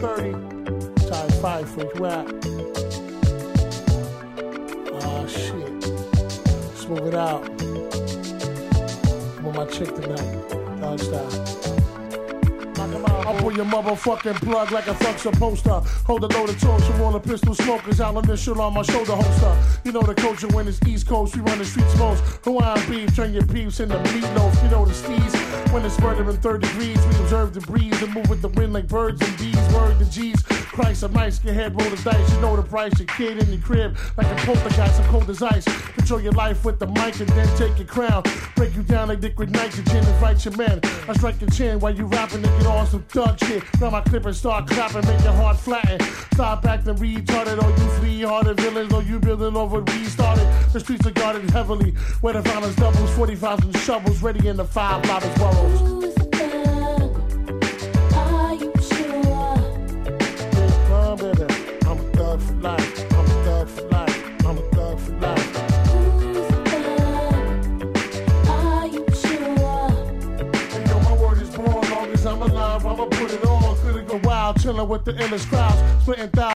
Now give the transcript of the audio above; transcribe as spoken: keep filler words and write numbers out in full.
thirty. Ty Fife, where you at? Ah, shit. Smoke it out. I'm on my chick tonight. Dog style. I'll pull your motherfucking plug like a fuck supposed to. Hold a loaded torch from all the pistol smokers. I'll initial on my shoulder holster. You know the culture when it's East Coast. We run the streets most. Hawaiian beef, turn your peeps into meatloaf. You know the steez. When it's murder in third degrees, we observe the breeze and move with the wind like birds and bees. Word to G's. Christ, I'm nice. Get head, roll the dice. You know the price. Your kid in your crib like a poltergeist. I'm cold as ice. Control your life with the mic and then take your crown. Break you down like liquid nitrogen and fight your man. I strike your chin while you rapping and get on some thug shit. Grab my clip and start clapping, make your heart flatten. Stop acting retarded, or you flee-hearted villains, or you building over what we started. The streets are guarded heavily, where the violence doubles, forty-fives and shovels, ready in the five loudest boroughs. Who's the thug? Are you sure? Come, baby, I'm a thug for life. I'm a thug for life. I'm a thug for life. Who's the thug? Are you sure? And yo, my word is born, long as I'm alive, I'ma put it on. Couldn't go wild, chilling with the illest crowds, splitting thousands.